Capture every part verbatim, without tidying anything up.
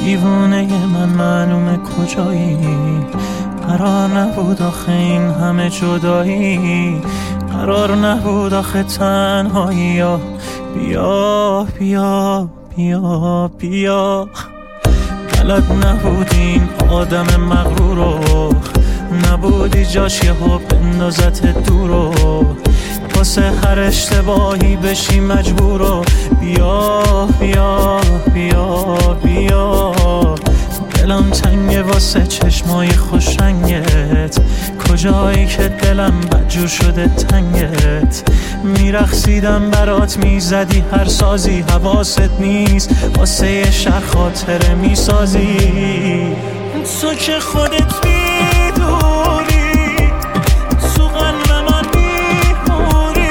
دیوونه من معلومه کجایی، قرار نبود آخه این همه جدایی، قرار نبود آخه تنهایی. بیا بیا بیا بیا بلد نبود این آدم مغرورو، نبودی جاش یهو بندازت دورو، واسه هر اشتباهی بشی مجبورو. بیا بیا بیا بیا دلم تنگه واسه چشمای خوشنگت، کجایی که دلم بدجور شده تنگت. میرقصیدم برات میزدی هر سازی، حواست نیست واسه یه شهر خاطره میسازی. تو که خودت میدونی تو قلب من میمونی،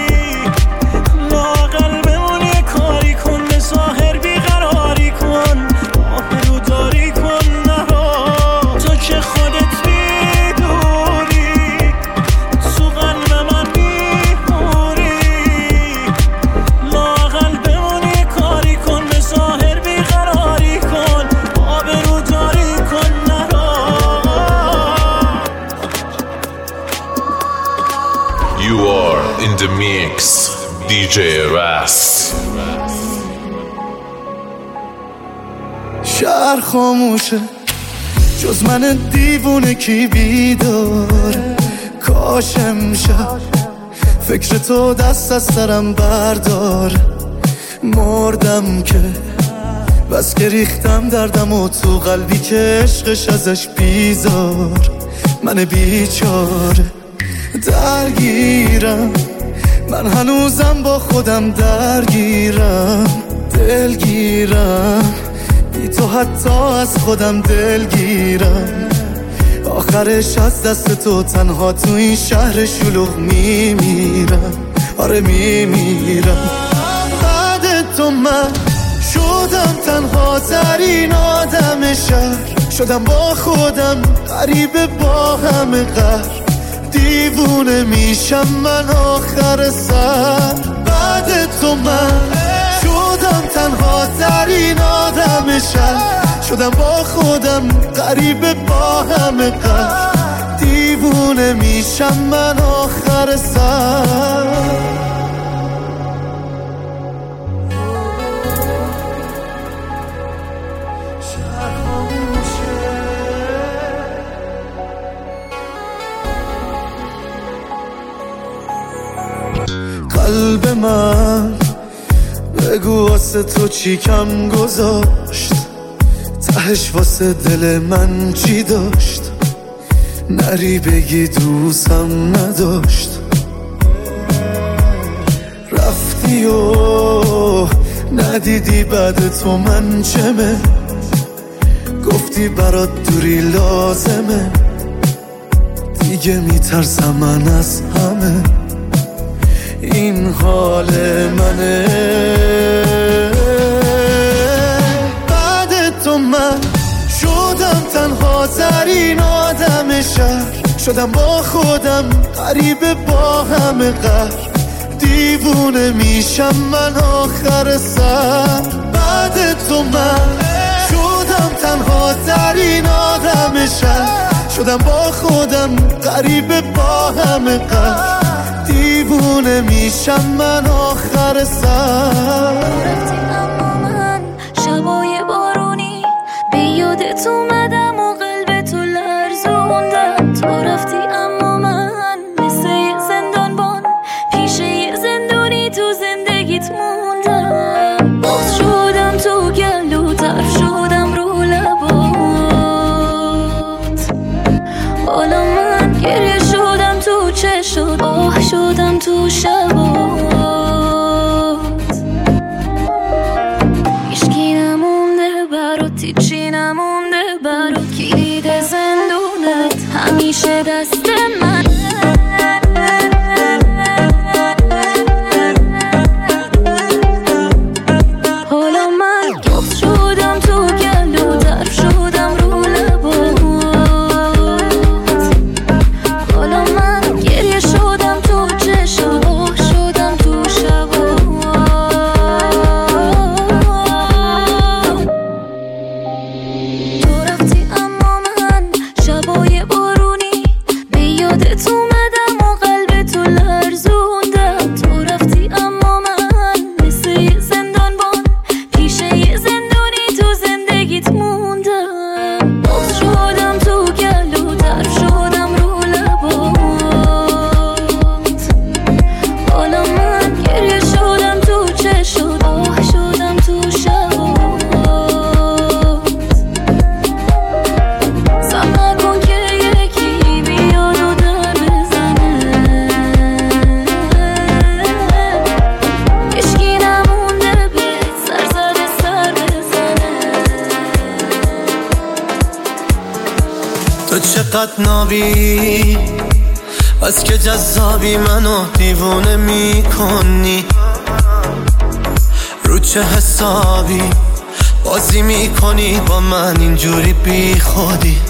لااقل بمون یه کاری کن، به ظاهر بیقراری کن، آبرو داری کن نرو. تو که خودت میدونی تو قلب من میمونی، لااقل بمون یه کاری کن، به ظاهر بیقراری کن، آبرو داری کن نرو. You are in the mix, دی جی Rast. شهر خاموشه جز من دیوونه کی بیدار، کاش امشب فکر تو دست از سرم بردار. مردم که بس که ریختم دردم و تو قلبی که عشقش ازش بیزار. من بیچاره درگیرم، من هنوزم با خودم درگیرم، دلگیرم بی تو حتی از خودم دلگیرم. آخرش از دست تو تنها تو این شهر شلوغ میمیرم، آره میمیرم. بعد تو من شدم تنها ترین آدم شهر، شدم با خودم غریبه با همه قهر، دیوونه میشم من آخر سر. بعد تو من شدم تنها ترین آدم شهر، شدم با خودم غریبه با همه قهر، دیوونه میشم من آخر سر. قلب من بگو واسه تو چی کم گذاشت، تهش واسه دل من چی داشت، نری بگی دوستم نداشت. رفتی و ندیدی بعد تو من چمه، گفتی برات دوری لازمه، دیگه میترسم من از همه. این حال منه بعد تو من شدم تنها ترین آدم شهر، شدم با خودم غریبه با همه قهر، دیوونه میشم من آخر سر. بعد تو من شدم تنها ترین آدم شهر، شدم با خودم غریبه با همه قهر، دیوونه میشم من آخر سر. رفتی اما من شبای بارونی به یادت اومدم و قلب تو لرزوندم. تو رفتی اما من مثل یه زندانبان پیش یه زندونی تو زندگیت موندم. باز شدم تو گلوتر شدم رو لبات، حالا من گریه شدم تو چشات، آه شدم تو شبات. هیچکی نمونده برات، هیچی نمونده برات، کلید زندونت همیشه دست من. حالا من باز شدم تو گلوتر شدم رو لبات، حالا من گریه شدم تو چشات، آه شدم تو شبات. چقدر نابی بس که جذابی منو دیوونه میکنی، رو چه حسابی بازی میکنی با من اینجوری بی خودی،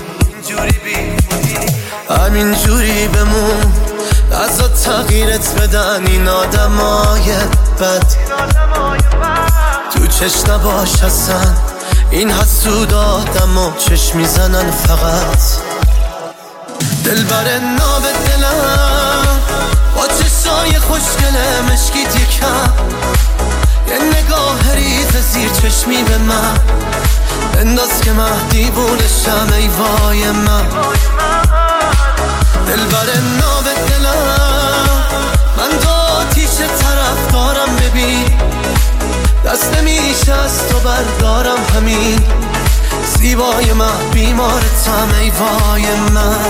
همینجوری بمون ازا تغییرت بدن این آدمای بد، تو چشم نباش اصلا این حسود آدم و چشم میزنن فقط. دل بر ناب دلم با چشای خوشگله مشکیت یکم، یه نگاه ریز زیر چشمی به من انداز که من دیوونشم ای وای من. دل بر ناب دلم من دو آتیش طرف دارم ببین، دست نمیشه از تو بردارم همین، زیبای من بیمارتم ای وای من.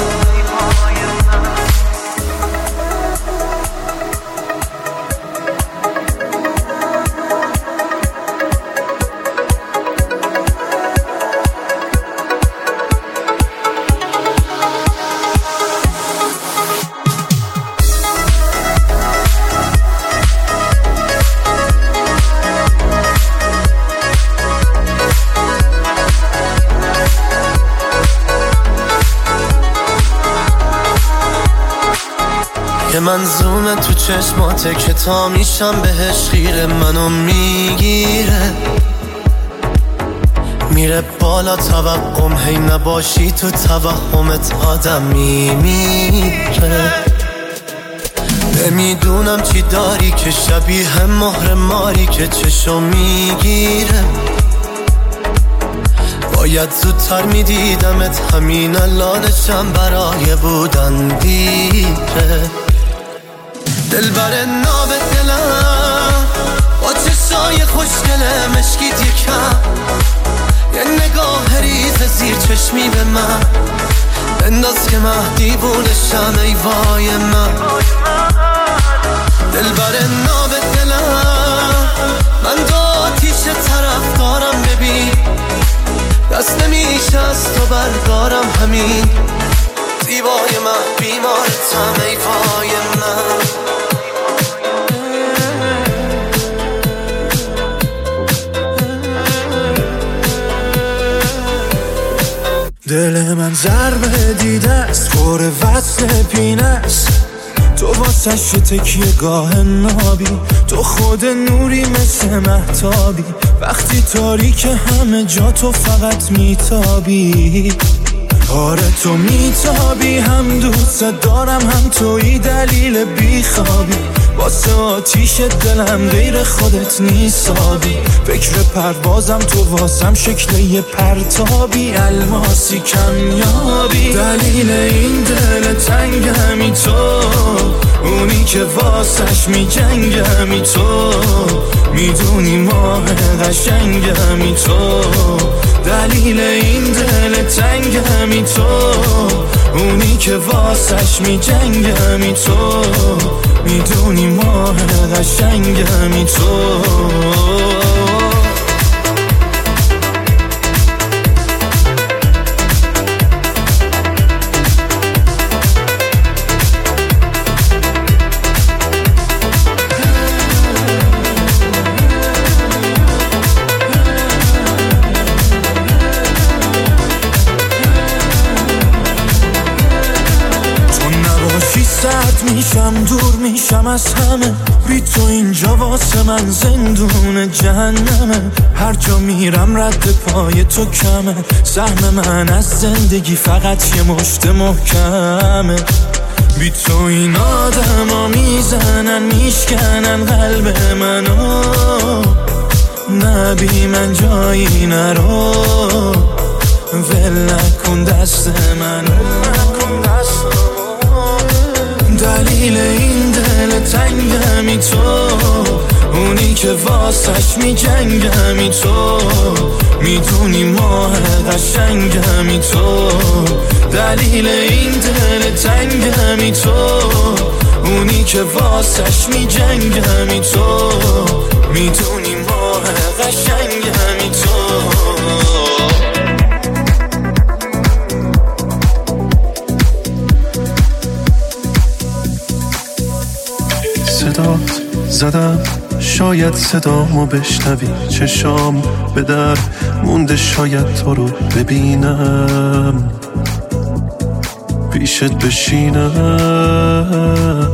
که منظومه تو چشماته که تا میشم بهش خیره، منو میگیره میره بالا توقم، هی نباشی تو توهمت آدم میمیره. نمیدونم چی داری که شبیه مهر ماری که چشم میگیره، باید زودتر میدیدمت همین الانشم برای بودن دیره. دل بر ناب دلم با چشای خوشگله مشکیت یکم، یه نگاه ریز زیر چشمی به من انداز که من دیوونشم ای وای من. دل بر ناب دلم من دو آتیش طرف دارم ببین، دست نمیشه از تو بردارم همین، زیبای من بیمارتم ای وای من. دل من ضربه دیده است خور وصل پینه است، تو واسه شو تکیه گاه نابی، تو خود نوری مثل مهتابی، وقتی تاریک همه جا تو فقط میتابی. آره تو میتابی، هم دوست دارم هم توی دلیل بیخوابی، واسه آتیش دلم غیر خودت نیسابی، فکر پروازم تو واسم شکل یه پرتابی، الماسی کمیابی، دلیل این دل تنگمی تو، اونی که واسش میجنگمی تو، میدونی ماه قشنگمی تو، دلیل این دل تنگمی تو، اونی که واسش میجنگمی تو، میدونی ماه قشنگمی تو. میشم دور میشم از همه، بی تو اینجا واسه من زندون جهنمه، هر جا میرم رد پای تو کمه، سهم من از زندگی فقط یه مشت محکمه، بی تو این آدم ها میزنن میشکنن قلب منو، نه بی من جایی نرو، ول نکن دست منو. دلیل این دل تنگمی تو، اونی که واسش میجنگمی تو، میدونی ماه قشنگمی تو، دلیل این دل تنگمی تو، اونی که واسش میجنگمی تو، میدونی ماه قشنگمی تو. زدم شاید صدامو بشنوی، چشام به در مونده شاید تو رو ببینم، پیشت بشینم.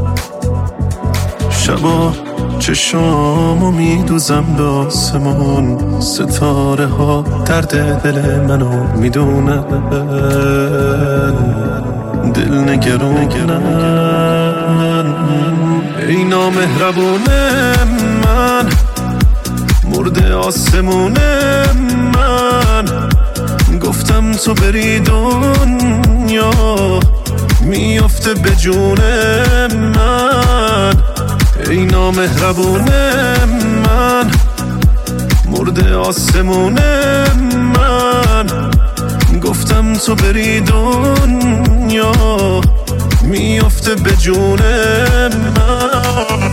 شبا چشامو میدوزم به آسمون، ستاره ها درد دل منو میدونن، دل نگرونن. ای نامهربونه من، مرده آسمونه من، گفتم تو بری دنیا میافته به جون من. ای نامهربونه من، مرده آسمونه من، گفتم تو بری دنیا میافته به جون من.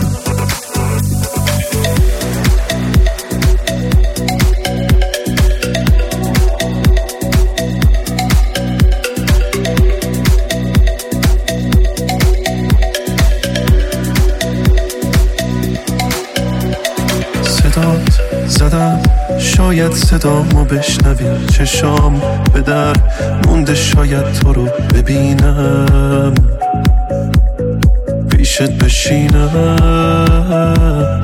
صدات زدم شاید صدامو بشنوی، چشام به در مونده شاید تو رو ببینم، پیشت بشینم.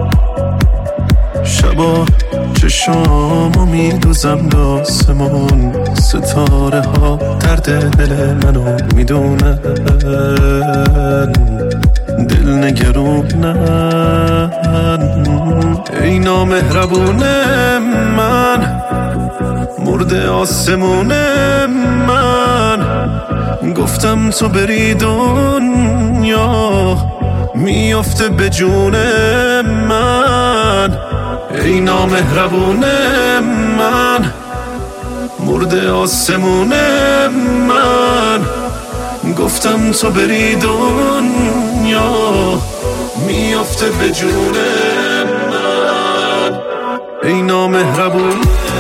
شبا چشامو میدوزم به آسمون، ستاره ها درد دل منو میدونن، دل نگرونن. ای نامهربونه من، مرده آسمونه من، گفتم تو بری دنیا میافته به جون من. ای نامهربونه من، مرده آسمونه من، گفتم تو بری دنیا میافته به جون من. ای نامهربون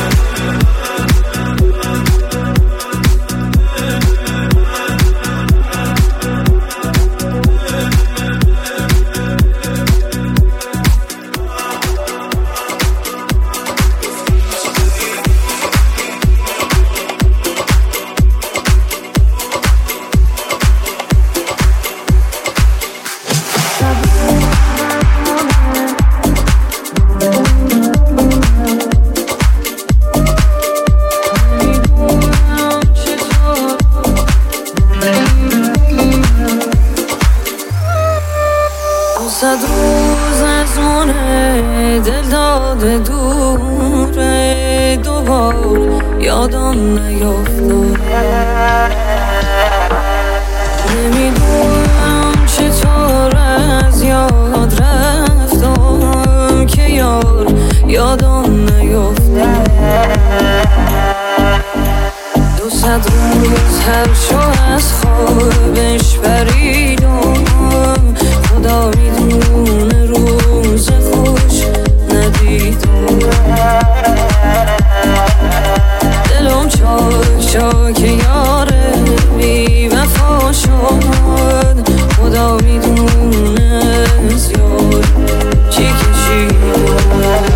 یادم نیفتاد، نمیدونم چطور از یاد رفتم که یار یادم نیفتاد. دو صد روز هر شو از خوابش پریدم، خدا میدونه روز خوش ندیدم. دلم چاک چاک یاره بی وفا شد، خدا میدونه زیاد چی کشیدم.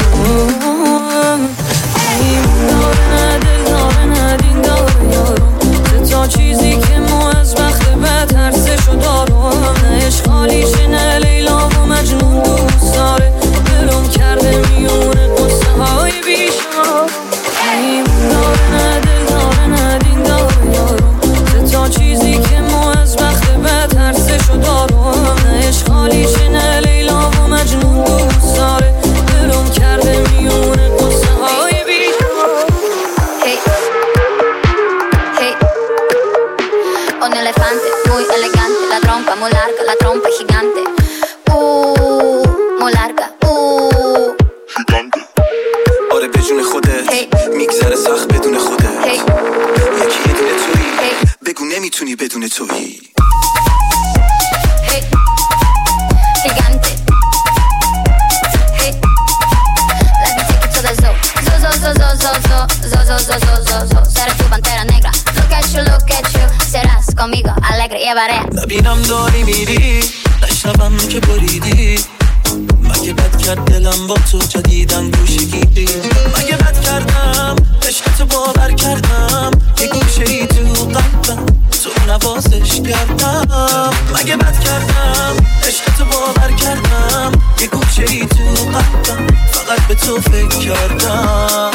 این داره نه دل داره نه دین داره یارم، سه تا چیزی که مو از وقت بد ترسشو دارم، نه اشغالیشه نه لیلا و مجنون دوست داره، دلم کرده میونه قصه های بیشمار. این داره نه دل داره نه دین داره یارم، سه تا چیزی که مو از وقت بد ترسشو دارم، نه اشغالیشه نه لیلا و مجنون دوست داره، دلم کرده میونه قصه های بیشمار. Hey, hey, un elefante muy elegante, la trompa muy larga, la trompa gigante. Uh, muy larga, uh. gigante. آره بدون خودت hey. میگذره سخت بدون خودت hey. یکی یه دونه تویی hey. بگو نمیتونی بدون تویی. Hey, gigante. Hey, let me take it to the zoo. Zoo, zoo, zoo, zoo, zoo, zoo, zoo, zoo, zoo, zoo, zoo. Serás tu pantera negra. Look at you, look at you. Serás conmigo alegre y barea. نبینم داری میری نشنوم که بریدی. مگه بد کرد دلم با تو جدیدن گوشه گیری؟ مگه بد کردم عشقتو باور کردم یه گوشه ای تو قلبم تو نوازش کردم. مگه بد کردم عشقتو باور کردم یه گوشه ای تو قلبم فقط به تو فکر کردم.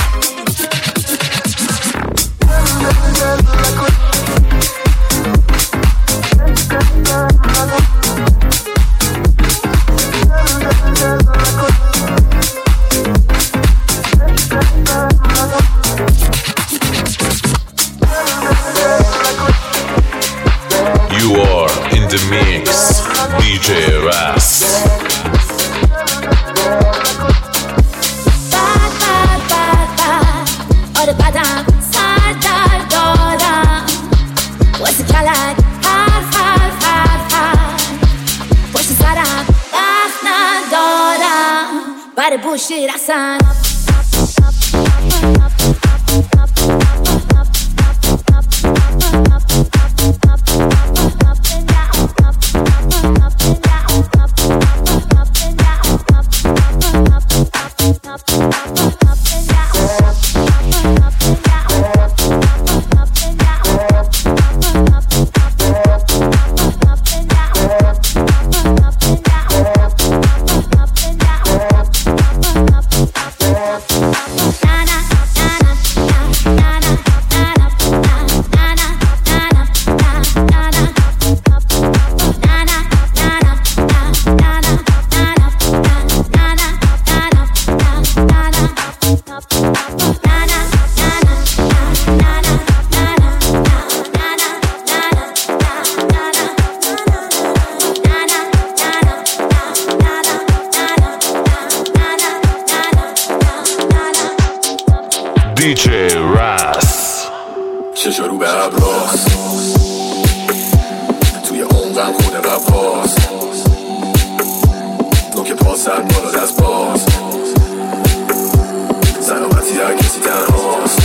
You are in the mix, دی جی Ras. بد بد بد بد آره بدم سر در دارم واسه کلک حرف حرف حرف حرف پشت سرم وقت ندارم برای بوشی رسن. دی جی Ras. چشا رو به ابراز توی عمقم خود رواز نوک پا سر بالا دست باز سلامتی هر کسی تنهاست.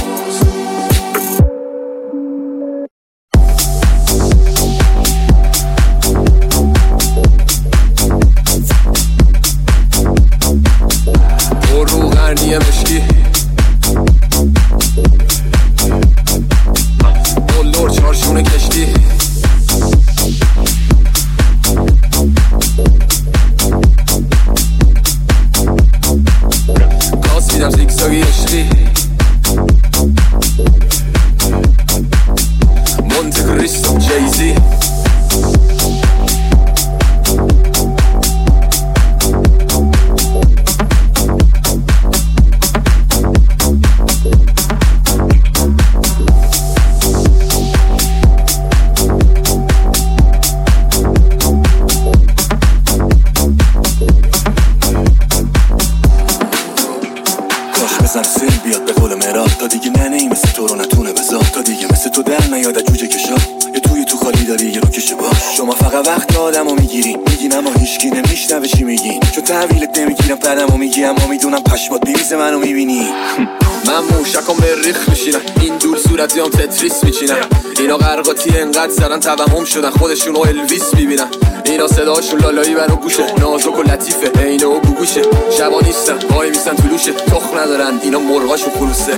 پر رو غرنی مشکی بلور چارشون کشتی گاز میدم زیگزاگی عشقی مونت کریستو جیزی بزن سیل بیاد به قول مراد تا دیگه نه نی مثل تو رو نتونه بذار تا دیگه مثل تو در نیاد جوجه کشا یه توی تو خالی داری یه رو کشه باش. شما فقط وقت آدمو میگیرین میگین اما هیچکی نمیشنوه چی میگین چون تحویلت نمیگیرم پدمو میگی اما میدونم پشمات میریزه منو میبینی. من موشکم به ریخ میشینم این دور صورتیام تتریس میچینم اینا غرقاتی انقدر زدن توهم شدن خودشونو الویس میبینن اینا صداشون لالایی برا گوشه نازک و لطیفه اینه و بگوشه شبا نیستن وای میسن طلوشه تخم ندارن اینا مرغاشو خلوصه.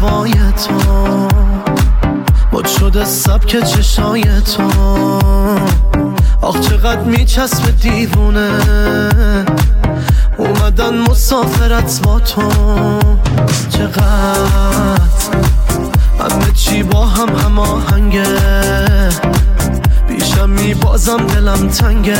هوای تو، مد شده سبک چشای تو. آخ چقدر میچسبه دیوونه، اومدن مسافرت با تو. چقدر همه چی با هم هماهنگه، بیشم میبازم دلم تنگه.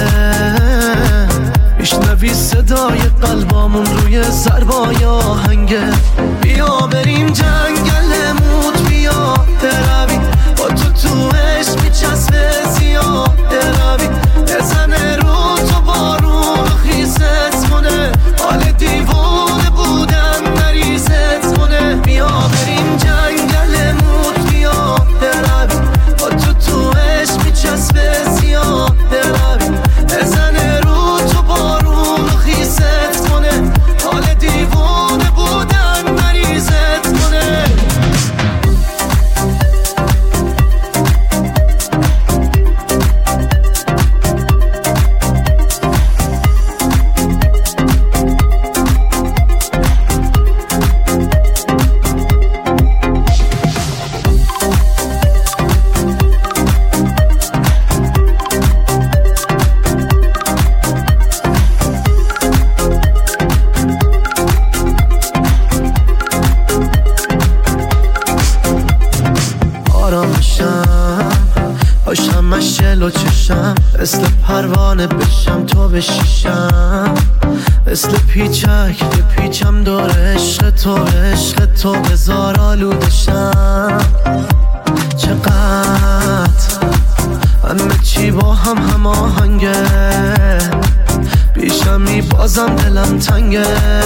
میشنوی صدای قلبامون روی ضربای آهنگه. بیا بریم جنگل موت، بیا بروی با تو تو عشق میچسبه زیاده روی. بزنه رو تو بارون خیست کنه، حال دیوونه بودن مریضت کنه. بیا بریم جنگل موت، بیا بروی با تو تو عشق میچسبه زیاده روی. بزنه رو تو بارون خیست کنه، حال دیوونه بودن مریضت کنه. جلو چشم مثل پروانه بشم تو بشیشم، مثل پیچک پیچم دور عشق تو، عشق تو بزار آلودشم. چقدر همه چی با هم هماهنگه، بیشم میبازم دلم تنگه.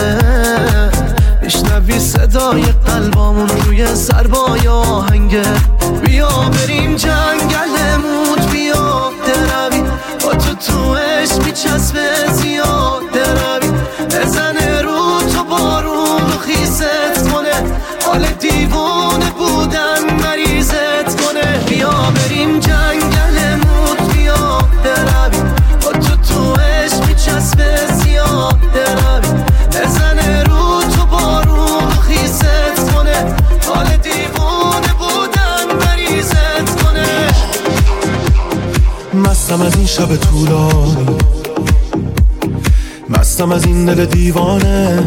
میشنوی صدای قلبامون روی ضربای آهنگه. بیا بریم جنگل موت، بیا دروی با تو تو عشق میچسبه زیاده روی. بزنه رو تو بارون خیست کنه، حال دیوونه بودن مریضت کنه. بیا بریم جنگل موت، بیا دروی با تو تو عشق میچسبه زیاده روی. بزنه رو تو بارون خیست کنه، حال دیوونه بودن مریضت کنه. مستم از این شب طولانی، مستم از این دل دیوانه.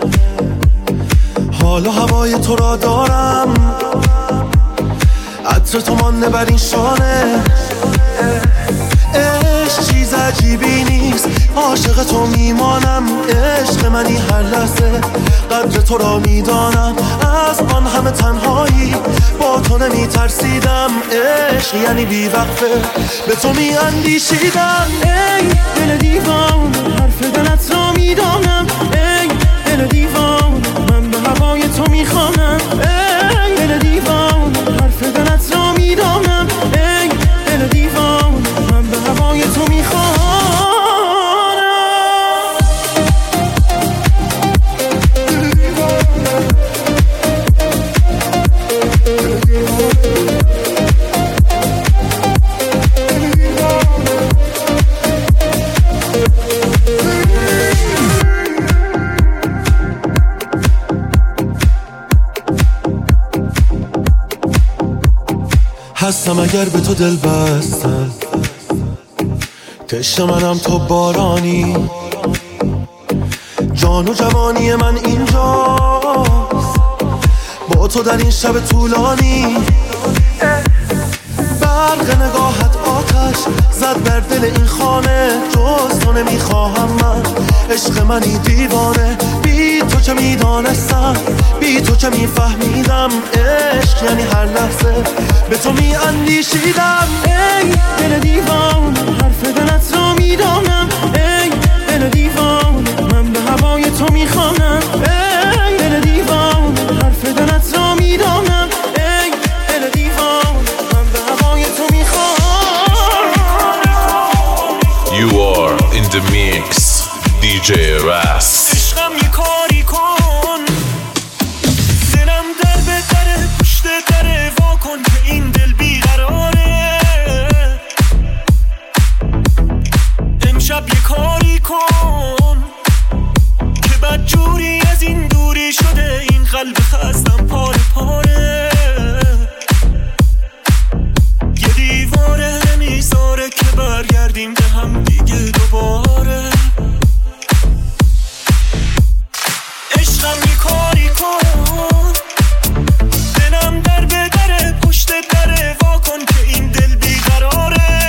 حالا هوای تو را دارم، عطر تو مانده بر این شانه. عشق چیز عجیبی نیست، عاشق تو میمانم. عشق منی هر لحظه، قدر تو را میدانم. از آن همه تنهایی با تو نمی ترسیدم. عشق یعنی بی وقفه به تو می اندیشیدم. ای دل دیوان حرف دلت را میدانم. ای دل دیوان من به هوای تو میخوانم. ای دل دیوان حرف دلت را میدانم. ای دل دیوان من به هوای تو میخوانم. هستم اگر به تو دل بستم، تشنه منم تو بارانی. جان و جوانی من اینجاست با تو در این شب طولانی. برق نگاهت آتش زد بر دل این خانه. جز تو نمیخواهم من، عشق منی دیوانه. بی تو چه میدانستم، بی تو چه میفهمیدم. عشق یعنی هر لحظه به تو میاندیشیدم. ای دل دیوان حرف دلت را میدانم. ای دل دیوان من به هوای تو میخوانم. ای دل دیوان حرف دلت را میدانم. ای دل دیوان من به هوای تو میخوانم. You are in the mix, دی جی Ras. عشقم یه کاری کن، دلم در به دره پشت دره وا کن که این دل بیقراره. امشب یه کاری کن که بدجوری از این دوری شده این قلب خستم پاره پاره. یه دیواره نمیذاره که برگردیم به هم دیگه دوباره. عشقم یه کاری کن، دلم در به دره پشت دره وا کن که این دل بیقراره.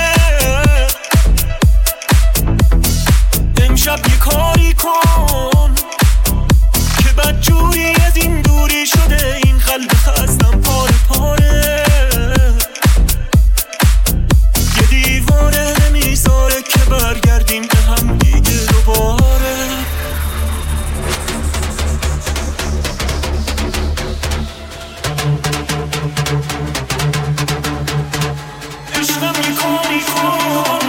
امشب یه کاری کن که بدجوری از این دوری شده این قلب خستم پاره پاره. یه دیواره نمیذاره که برگردیم به هم دیگه دوباره. عشقم یه کاری کن،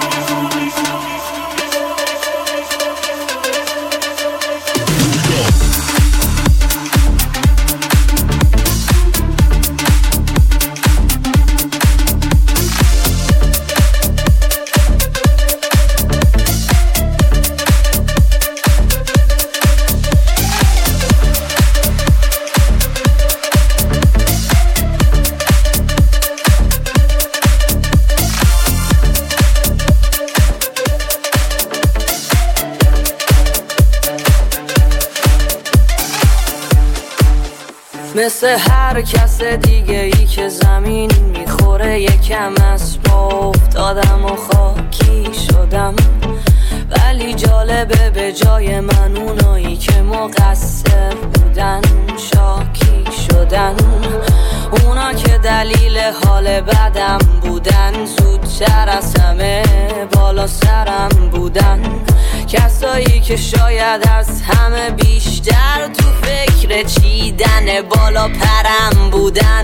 مثل هر کس دیگه ای که زمین میخوره یکم از پا افتادم و خاکی شدم. ولی جالبه به جای من اونایی که مقصر بودن شاکی شدن. اونا که دلیل حال بدم بودن زودتر از همه بالا سرم بودن. کسایی که شاید از همه بیشتر تو فکر چیدن بالا پرم بودن.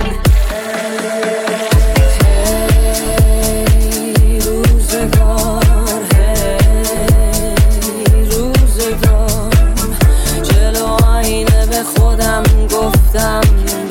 هی روزگار، هی روزگار، جلو آینه به خودم گفتم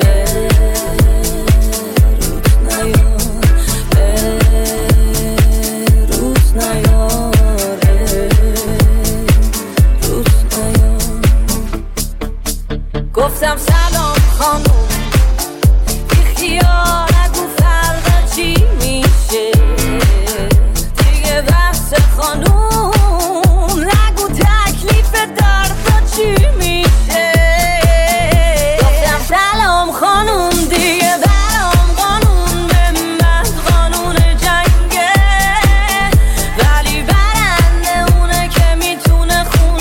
گفتم سلام خانم بی خیال نگو فردا چی میشه دیگه بحث خانم نگو تکلیف دردا چی میشه. گفتم سلام خانم دیگه برام قانون به من قانون جنگه ولی برنده اونه که میتونه خون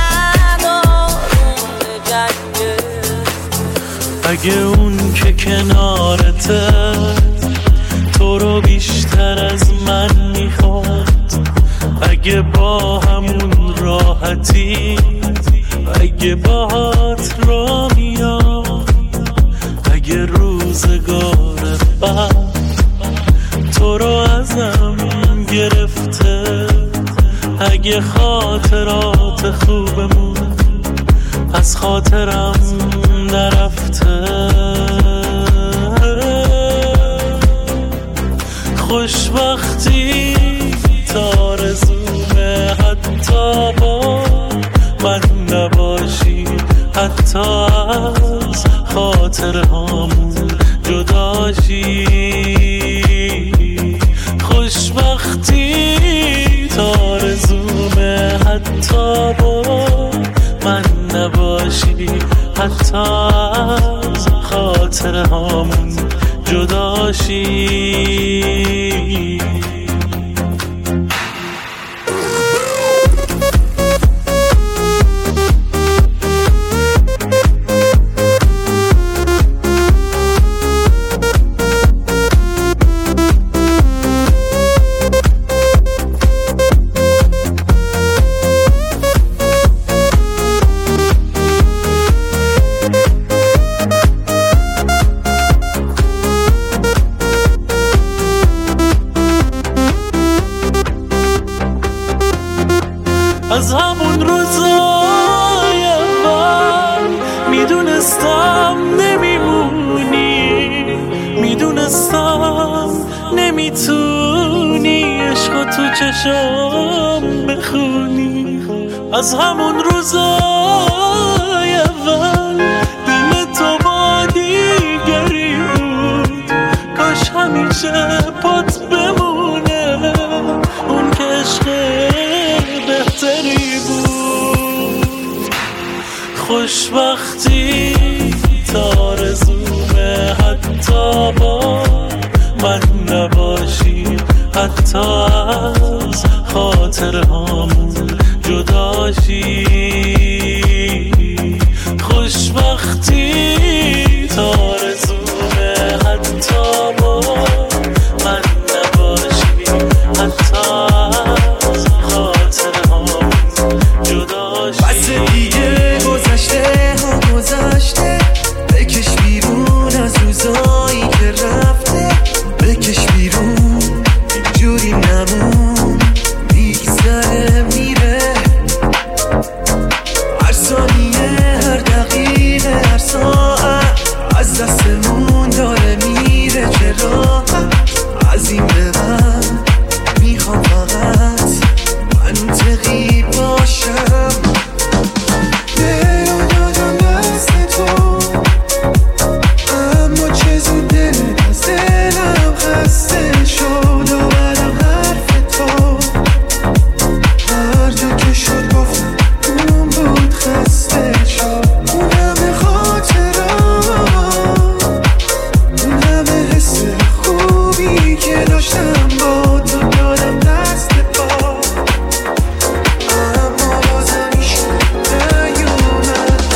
سرارون جنگه. اگه اون که کنارته تو رو بیشتر از من میخواد، اگه با همون راحتی، اگه باهات را میاد، اگه روزگار بعد تو رو ازم گرفته، اگه خاطرات خوبمون از خاطرم نرفته، خوشبختی تارزومه حتی با من نباشی، حتی از خاطر هامون جداشی. خوشبختی تارزومه حتی با من نباشی، حتی از خاطر هامون جداشی. از همون روزای اول میدونستم نمیمونی، میدونستم نمیتونی عشق تو چشم بخونی. از همون روزای اول دل تو با دیگری بود، کاش همیشه پات بمونه اون که عشق بهتری بود. خوشبختی تارزومه حتی با من نباشی، حتی از خاطر هامون جداشی. خوشبختی تارزومه حتی با من نباشی، حتی از خاطر هامون جداشی. بس دیگه گذشته ها گذشته، بکش بیرون از روزایی که رفته، بکش بیرون اینجوری نمون، میگذره میره هر ثانیه هر دقیقه هر ساعت از دستمون داره میره. چرا از این به بعد میخوام فقط منطقی باشم. دلو دادم دست تو اما چه زود دل از دلم خسته شد و برم حرف تو هر جا که شد گفتم اون بود خسته شد. اون همه خاطرم، اون همه حس خوبی که داشتم با تو دادم دست پا، اما بازم ایشون نیومده.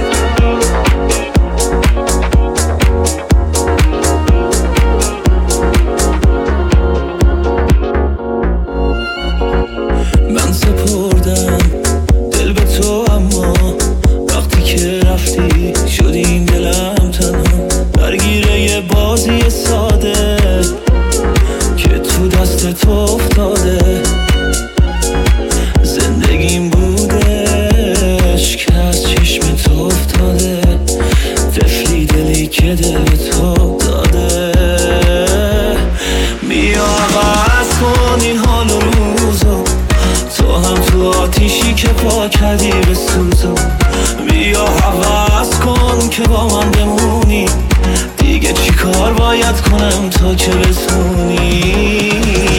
من سپردم دل به تو، اما وقتی که رفتی شد این دلم تنها درگیره یه بازی ساده که تو دست تو افتاده. زندگیم بودش که از چشم تو افتاده، طفلی دلی که دل به تو داده. بیا عوض کن این حال و روزو، تو هم تو آتیشی که پا کردی به سوزو. بیا عوض کن که با من بمونی، دیگه چی کار باید کنم تا که بتونی.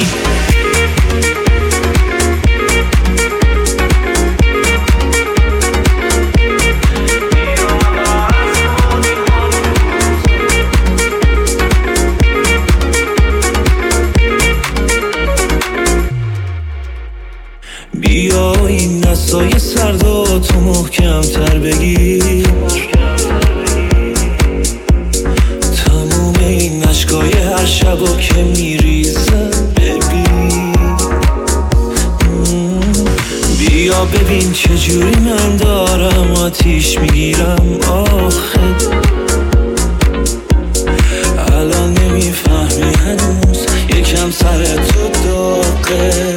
بیا این دستای سرد و تو محکم تر بگیر، تموم این اشکای هر شب و که میریزم ببین. بیا ببین چجوری من دارم آتیش میگیرم آخه، الان نمیفهمی هنوز یکم سر تو داغه.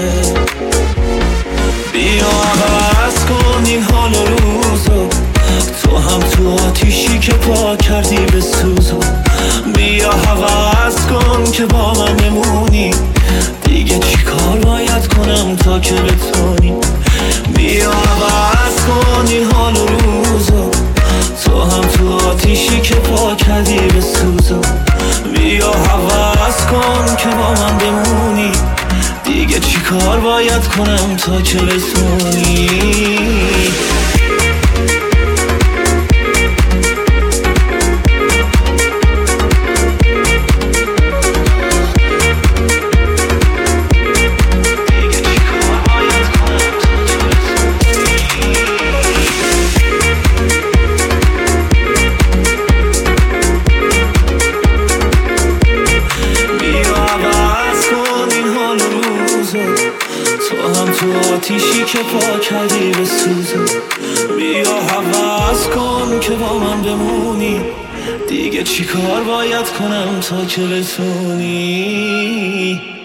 بیا عوض کن این حال و روزو، تو هم تو آتیشی که پا کردی به سوزو. بیا عوض کن که با من بمونی، دیگه چی کار باید کنم تا که بتونی. بیا عوض کن این حال و روزو، تو هم تو آتیشی که پا کردی به سوزو. بیا عوض کن که با من بمونی، دیگه چی کار باید کنم تا که بتونی. آتیشی که پا کردی به سوزم. بیا عوض کن که با من بمونی، دیگه چی کار باید کنم تا که بتونی.